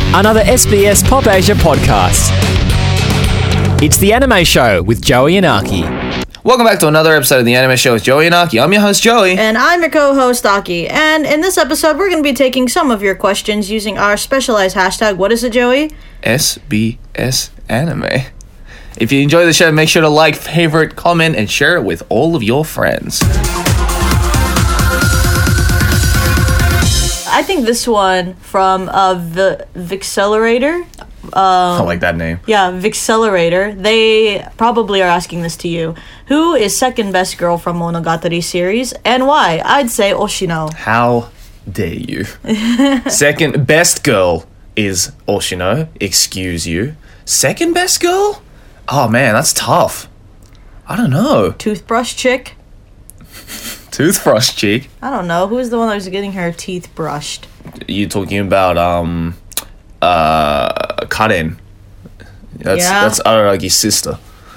another SBS Pop Asia podcast. It's The Anime Show with Joey and Aki. Welcome back to another episode of The Anime Show with Joey and Aki. I'm your host, Joey. And I'm your co-host, Aki. And in this episode, we're going to be taking some of your questions using our specialized hashtag. What is it, Joey? SBS Anime. If you enjoy the show, make sure to like, favorite, comment, and share it with all of your friends. I think this one from Vixcelerator. I like that name. Yeah, Vixcelerator. They probably are asking this to you. Who is second best girl from Monogatari series and why? I'd say Oshino. How dare you? Second best girl is Oshino. Excuse you. Second best girl? Oh man, that's tough. I don't know. Toothbrush chick? Toothbrush chick? I don't know. Who's the one that was getting her teeth brushed? You talking about Karen. That's Aragi's sister.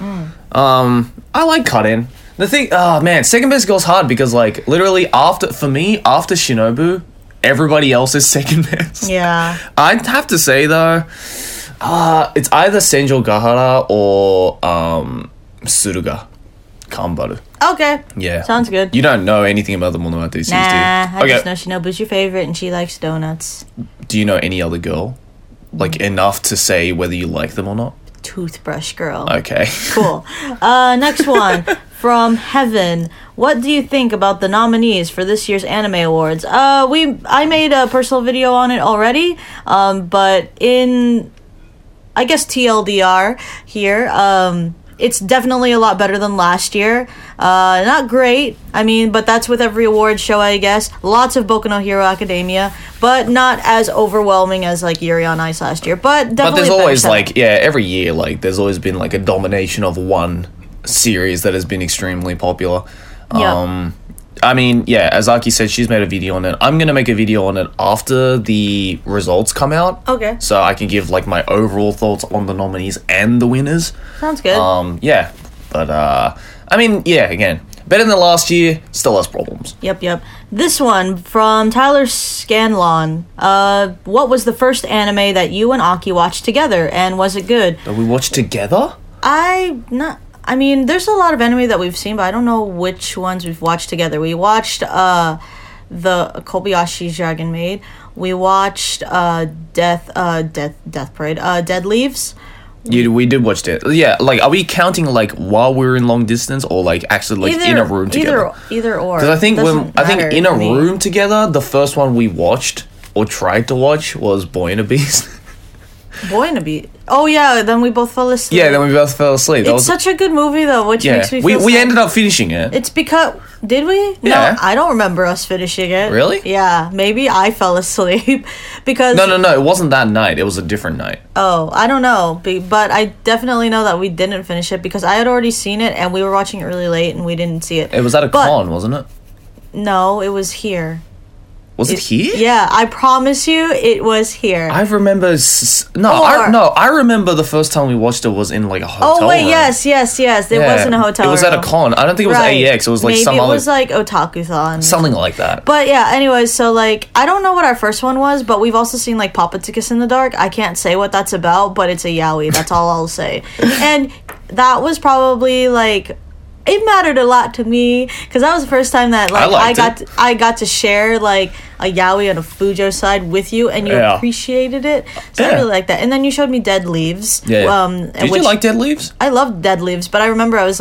I like Karen. The thing, second best girl's hard because like literally after Shinobu, everybody else is second best. Yeah. I'd have to say though, it's either Senjo Gahara or Suruga Kambaru. Okay. Yeah. Sounds good. You don't know anything about the Monogatari series, do you? I just know Shinobu's your favorite and she likes donuts. Do you know any other girl? Like enough to say whether you like them or not? Toothbrush girl. Okay. Cool. Next one from Heaven. What do you think about the nominees for this year's anime awards? I made a personal video on it already. But in I guess TLDR here, it's definitely a lot better than last year. Not great, but that's with every award show, I guess. Lots of Boku no Hero Academia, but not as overwhelming as like Yuri on Ice last year. But definitely. But there's always every year, there's always been like a domination of one series that has been extremely popular. Yeah. As Aki said, she's made a video on it. I'm going to make a video on it after the results come out. Okay. So I can give, my overall thoughts on the nominees and the winners. Sounds good. Again, better than last year, still has problems. Yep. This one from Tyler Scanlon. What was the first anime that you and Aki watched together, and was it good? That we watched together? There's a lot of anime that we've seen, but I don't know which ones we've watched together. We watched the Kobayashi Dragon Maid. We watched Death Parade. Dead Leaves. We did watch it. Yeah, are we counting while we were in long distance or actually in a room together? Either or. Because I think in a room together, the first one we watched or tried to watch was Boy and a Beast. Boy and a Beast. Oh yeah, then we both fell asleep. Yeah, then we both fell asleep. It's such a good movie though, which makes me feel we ended up finishing it. It's because did we? Yeah. No, I don't remember us finishing it. Really? Yeah, maybe I fell asleep because No, it wasn't that night. It was a different night. Oh, I don't know, but I definitely know that we didn't finish it because I had already seen it and we were watching it really late and we didn't see it. It was at a con, wasn't it? No, it was here. Was it here? Yeah, I promise you, it was here. I remember. I remember the first time we watched it was in a hotel. Oh wait, room. Yes. It was in a hotel. It was room. at a con. I don't think it was AX. It was Maybe some it other. was Otaku-thon. Something like that. But yeah, anyways, so I don't know what our first one was, but we've also seen Papaticus in the Dark. I can't say what that's about, but it's a yaoi. That's all I'll say. And that was probably it mattered a lot to me because that was the first time that I got to share a yaoi and a Fujo side with you, and you appreciated it. So I really like that. And then you showed me Dead Leaves. Yeah. Did you like Dead Leaves? I loved Dead Leaves, but I remember I was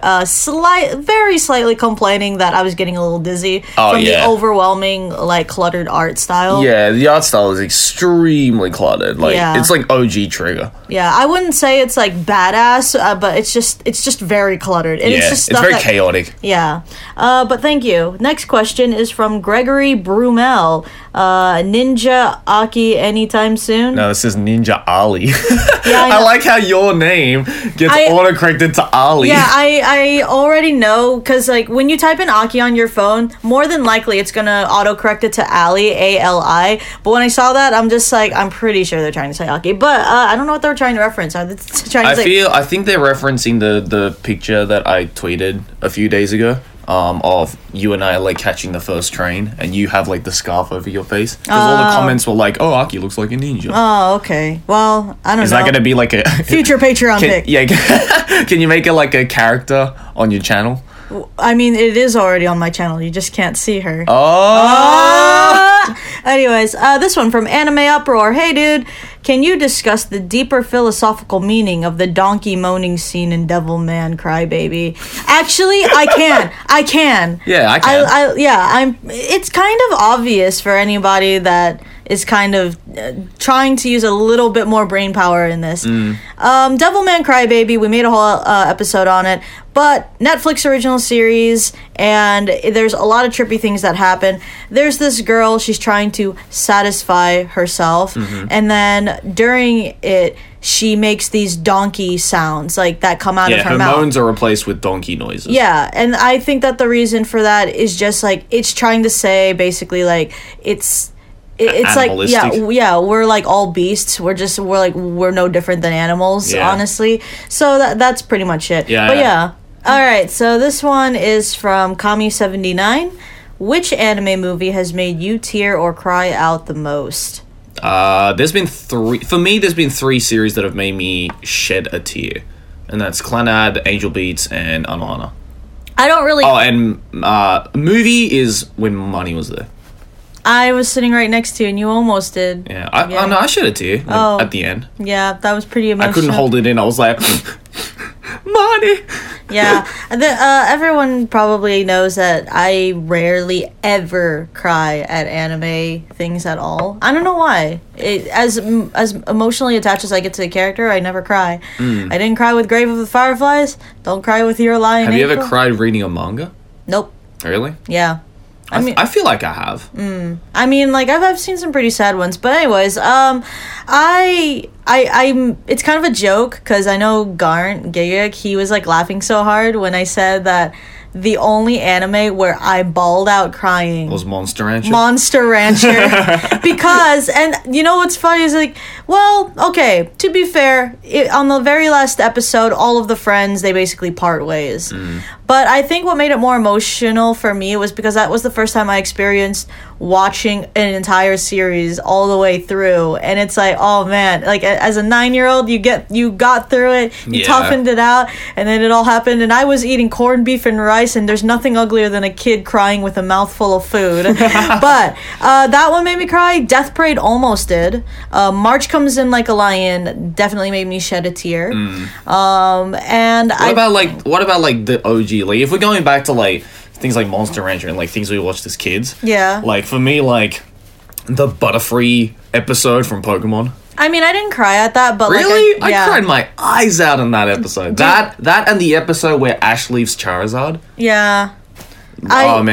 very slightly complaining that I was getting a little dizzy from the overwhelming cluttered art style. Yeah, the art style is extremely cluttered. It's OG Trigger. Yeah, I wouldn't say it's badass, but it's just very cluttered. And it's very chaotic. Yeah. But thank you. Next question is from Gregory Brumel. Ninja Aki anytime soon? No, this is Ninja Ali. Yeah, I like how your name gets autocorrected to Ali. Yeah, I already know, because when you type in Aki on your phone, more than likely it's gonna autocorrect it to Ali, A-L-I. But when I saw that, I'm just I'm pretty sure they're trying to say Aki. But I don't know what they were trying to reference. Are they trying to I think they're referencing the picture that I tweeted a few days ago. of you and I like catching the first train, and you have like the scarf over your face because all the comments were like, "Oh, Aki looks like a ninja." Oh, okay. Well, I don't know. Is that gonna be like a future Patreon pick? Yeah. Can you make it like a character on your channel? I mean, it is already on my channel. You just can't see her. Oh. Anyways, this one from Anime Uproar. Hey, dude, can you discuss the deeper philosophical meaning of the donkey moaning scene in Devilman Crybaby? Actually, I can. Yeah, I can. It's kind of obvious for anybody that is kind of trying to use a little bit more brain power in this. Devilman Crybaby, we made a whole episode on it, but Netflix original series, and there's a lot of trippy things that happen. There's this girl, she's trying to satisfy herself, and then during it, she makes these donkey sounds like that come out of her mouth. Her moans are replaced with donkey noises. Yeah, and I think that the reason for that is just like it's trying to say basically like it's like we're like all beasts. We're no different than animals, honestly. So that's pretty much it. Yeah. All right. So this one is from Kami79. Which anime movie has made you tear or cry out the most? There's been three. For me, there's been three series that have made me shed a tear, and that's Clannad, Angel Beats, and Anohana. I don't really. Oh, and movie is When Money Was There. I was sitting right next to you, and you almost did. Yeah, I shed a tear at the end. Yeah, that was pretty emotional. I couldn't hold it in. I was like, money. Yeah, everyone probably knows that I rarely ever cry at anime things at all. I don't know why. As emotionally attached as I get to the character, I never cry. I didn't cry with Grave of the Fireflies. Don't cry with Your Lie in Have you April. ever cried reading a manga? Nope. Really? Yeah. I feel like I have. I mean, like I've seen some pretty sad ones, but anyways, I'm. It's kind of a joke because I know Garnt Gayek, he was like laughing so hard when I said that the only anime where I bawled out crying was Monster Rancher. Because, and you know what's funny is like, well, okay, to be fair, on the very last episode, all of the friends, they basically part ways. But I think what made it more emotional for me was because that was the first time I experienced watching an entire series all the way through, and it's like, oh man, like as a 9-year-old, you got through it, you toughened it out, and then it all happened, and I was eating corned beef and rice, and there's nothing uglier than a kid crying with a mouthful of food. But that one made me cry. Death Parade almost did. March Comes In Like a Lion definitely made me shed a tear. And what about the OG? Like if we're going back to like things like Monster Rancher and like things we watched as kids. Yeah. Like for me, like the Butterfree episode from Pokemon. I mean, I didn't cry at that, but really, I cried my eyes out in that episode. That and the episode where Ash leaves Charizard. Yeah. I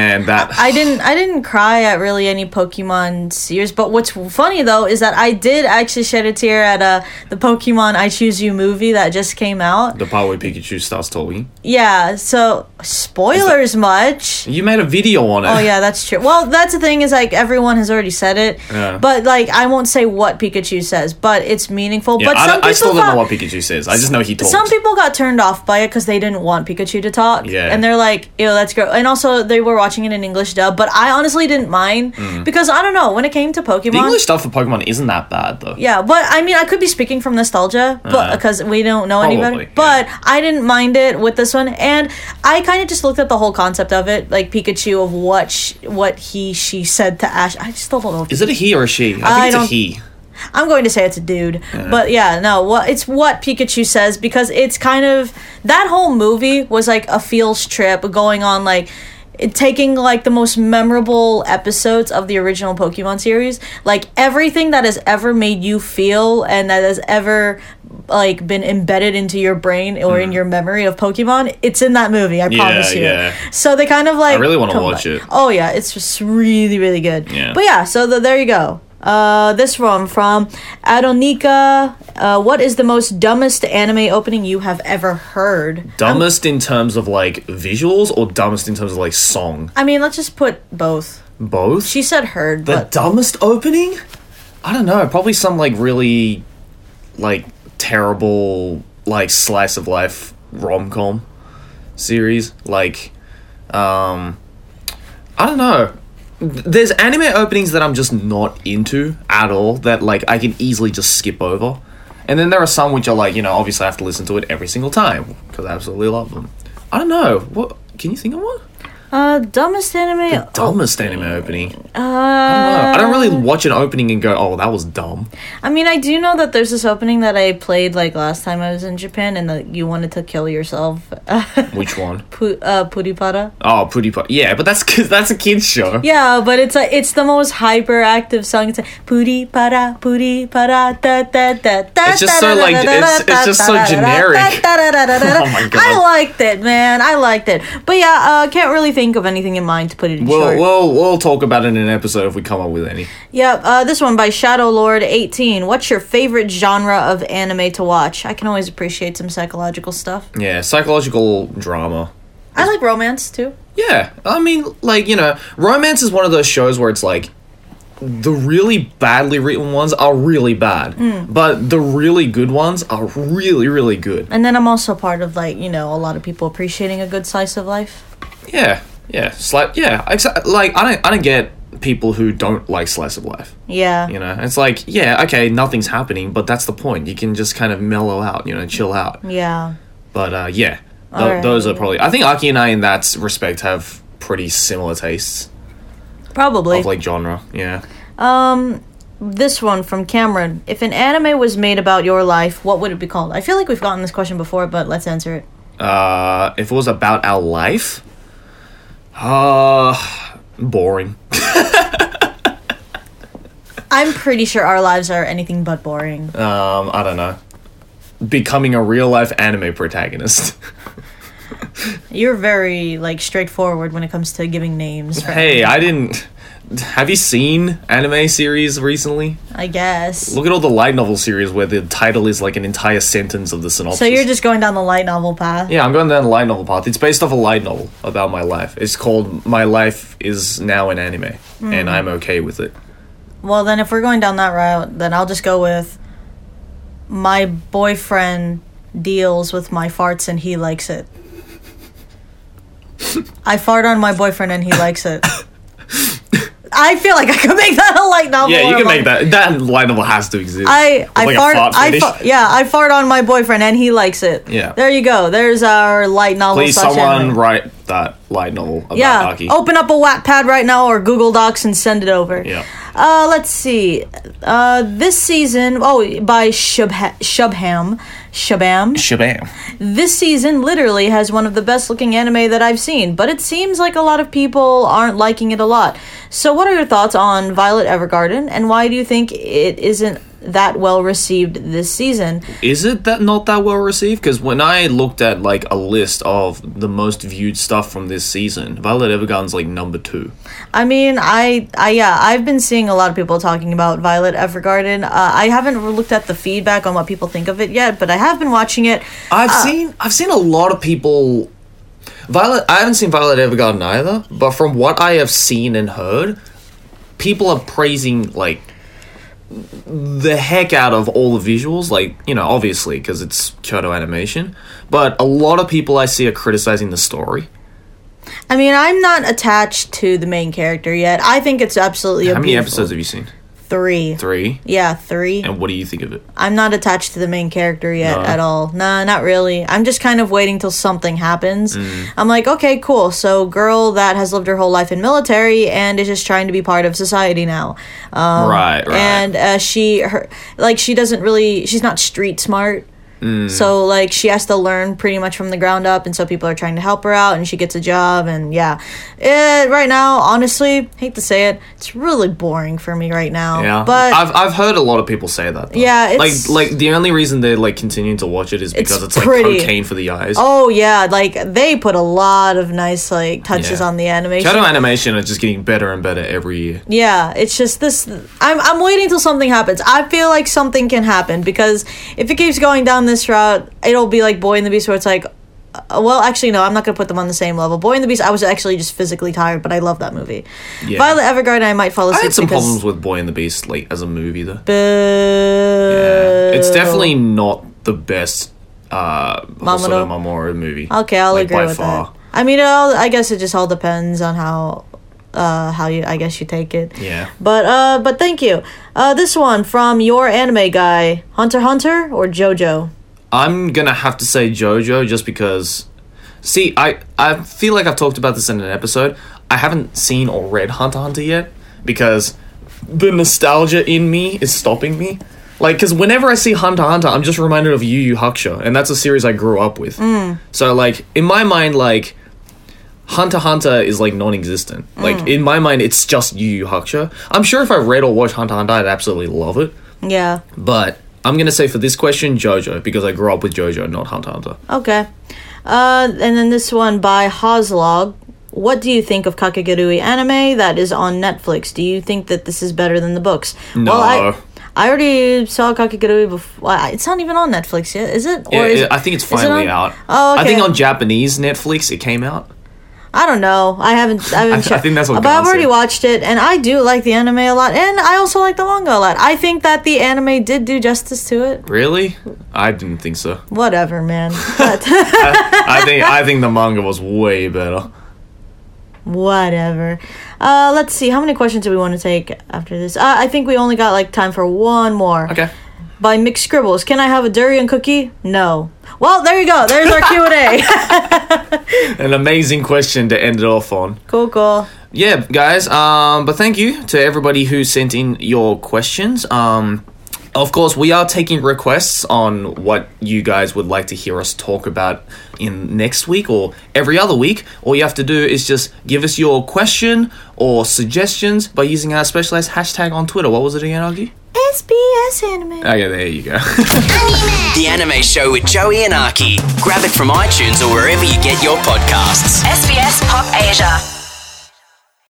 didn't cry at really any Pokemon series, but what's funny though is that I did actually shed a tear at the Pokemon I Choose You movie that just came out. The part where Pikachu starts talking. Yeah, so spoilers much. You made a video on it. Oh yeah, that's true. Well, that's the thing is like everyone has already said it, but like I won't say what Pikachu says, but it's meaningful. Yeah, but I still don't know what Pikachu says. I just know he talks. Some people got turned off by it because they didn't want Pikachu to talk. Yeah, and they're like, ew, that's gross. And also they were watching it in English dub, but I honestly didn't mind because I don't know, when it came to Pokemon, the English stuff for Pokemon isn't that bad though. Yeah, but I mean I could be speaking from nostalgia, but because we don't know any better. Yeah. But I didn't mind it with this one, and I kind of just looked at the whole concept of it, like Pikachu, of what she said to Ash. I still don't know. Is it a he or a she? I think it's a he. I'm going to say it's a dude, but yeah, no. It's what Pikachu says, because it's kind of, that whole movie was like a feels trip going on, like taking like the most memorable episodes of the original Pokemon series, like everything that has ever made you feel and that has ever like been embedded into your brain or in your memory of Pokemon, it's in that movie. I promise you. Yeah. So they kind of like, I really want to watch it. Oh yeah, it's just really, really good. Yeah. But yeah, so there you go. This one from Adonika. What is the most dumbest anime opening you have ever heard? Dumbest in terms of like visuals or dumbest in terms of like song? I mean, let's just put both. Both? She said heard. The dumbest opening? I don't know. Probably some like really like terrible like slice of life rom-com series. Like I don't know. There's anime openings that I'm just not into at all, that like I can easily just skip over. And then there are some which are like, you know, obviously I have to listen to it every single time because I absolutely love them. I don't know. What can you think of one? Dumbest anime. Dumbest anime opening. I don't really watch an opening and go, "Oh, that was dumb." I mean, I do know that there's this opening that I played like last time I was in Japan, and that you wanted to kill yourself. Which one? Puripara. Oh, Puripara. Yeah, but that's because that's a kids show. Yeah, but it's the most hyperactive song. It's like Puripara, Puripara, da da da da. It's just so like it's just so generic. Oh my god! I liked it, man. I liked it, but yeah, can't really think of anything in mind to put it in short. We'll talk about it in an episode if we come up with any. Yeah, this one by Shadow Lord 18. What's your favorite genre of anime to watch? I can always appreciate some psychological stuff. Yeah, psychological drama. I like romance too. Yeah, I mean, like, you know, romance is one of those shows where it's like the really badly written ones are really bad, but the really good ones are really, really good. And then I'm also part of, like, you know, a lot of people appreciating a good slice of life. Yeah. Like I don't get people who don't like slice of life. Yeah. You know, it's like, yeah, okay, nothing's happening, but that's the point. You can just kind of mellow out, you know, chill out. Yeah. But yeah, Alright. Those are probably. I think Aki and I, in that respect, have pretty similar tastes. Probably. Of like genre, yeah. This one from Cameron. If an anime was made about your life, what would it be called? I feel like we've gotten this question before, but let's answer it. If it was about our life, boring. I'm pretty sure our lives are anything but boring. I don't know. Becoming a real life anime protagonist. You're very, like, straightforward when it comes to giving names. Hey, I didn't. Have you seen anime series recently? I guess. Look at all the light novel series where the title is like an entire sentence of the synopsis. So you're just going down the light novel path? Yeah, I'm going down the light novel path. It's based off a light novel about my life. It's called My Life Is Now an Anime, and I'm okay with it. Well, then if we're going down that route, then I'll just go with my boyfriend deals with my farts and he likes it. I fart on my boyfriend and he likes it. I feel like I could make that a light novel. Yeah, you can make that. That light novel has to exist. I fart on my boyfriend and he likes it. Yeah. There you go. There's our light novel. Please, someone write that light novel about Aki. Open up a Wattpad right now or Google Docs and send it over. Yeah. Let's see. This season, by Shabam. This season literally has one of the best looking anime that I've seen, but it seems like a lot of people aren't liking it a lot. So what are your thoughts on Violet Evergarden, and why do you think it isn't that well received this season? Is it that not that well received? Because when I looked at like a list of the most viewed stuff from this season, Violet Evergarden's like number 2. I mean, I've been seeing a lot of people talking about Violet Evergarden. I haven't looked at the feedback on what people think of it yet, but I have been watching it. I've seen a lot of people. I haven't seen Violet Evergarden either, but from what I have seen and heard, people are praising like the heck out of all the visuals, like, you know, obviously because it's Kyoto Animation, but a lot of people I see are criticizing the story. I mean, I'm not attached to the main character yet. I think it's absolutely How many episodes have you seen? 3. 3? Yeah, 3. And what do you think of it? I'm not attached to the main character yet at all. Nah, not really. I'm just kind of waiting till something happens. I'm like, okay, cool. So, girl that has lived her whole life in military and is just trying to be part of society now. Right. And she doesn't really, she's not street smart. So, like, she has to learn pretty much from the ground up, and so people are trying to help her out, and she gets a job, and yeah. Right now, honestly, hate to say it, it's really boring for me right now. Yeah, but I've heard a lot of people say that, though. Yeah, it's... Like, the only reason they're, like, continuing to watch it is because it's like, pretty. cocaine for the eyes. Oh, yeah, like, they put a lot of nice, like, touches on the animation. Kyoto Animation are just getting better and better every year. Yeah, it's just this... I'm waiting till something happens. I feel like something can happen, because if it keeps going down this route, it'll be like Boy and the Beast, where it's like, well, actually, no, I'm not going to put them on the same level. Boy and the Beast, I was actually just physically tired, but I love that movie. Yeah. Violet Evergarden, I might fall asleep. I had some problems with Boy and the Beast, like, as a movie, though. Boo. Yeah. It's definitely not the best Hosoda Mamoru movie. Okay, I'll agree with far. I mean, I guess it just all depends on how you take it. Yeah. But thank you. This one from your anime guy, Hunter x Hunter or JoJo? I'm gonna have to say JoJo just because. See, I feel like I've talked about this in an episode. I haven't seen or read Hunter x Hunter yet because the nostalgia in me is stopping me. Like, because whenever I see Hunter x Hunter, I'm just reminded of Yu Yu Hakusho, and that's a series I grew up with. So, like, in my mind, like, Hunter x Hunter is, like, non-existent. Like, in my mind, it's just Yu Yu Hakusho. I'm sure if I read or watched Hunter x Hunter, I'd absolutely love it. Yeah. But I'm going to say for this question, JoJo, because I grew up with JoJo, not Hunter x Hunter. Okay. And then this one by Hozlog. What do you think of Kakegurui anime that is on Netflix? Do you think that this is better than the books? No. Well, I already saw Kakegurui before. It's not even on Netflix yet, is it? Or I think it's finally out. Oh, okay. I think on Japanese Netflix it came out. I don't know. I haven't I think that's what But I've already said. watched it, and I do like the anime a lot, and I also like the manga a lot. I think that the anime did do justice to it. Really? I didn't think so. Whatever, man. But I think the manga was way better. whatever. Let's see. How many questions do we want to take after this? I think we only got like time for one more. Okay. By Mixed Scribbles. Can I have a durian cookie? No. Well, there you go. There's our Q&A. An amazing question to end it off on. Cool. Yeah, guys. But thank you to everybody who sent in your questions. Of course, we are taking requests on what you guys would like to hear us talk about in next week or every other week. All you have to do is just give us your question or suggestions by using our specialized hashtag on Twitter. What was it again, Augie? SBS Anime. Okay, there you go. The Anime Show with Joey and Aki. Grab it from iTunes or wherever you get your podcasts. SBS Pop Asia.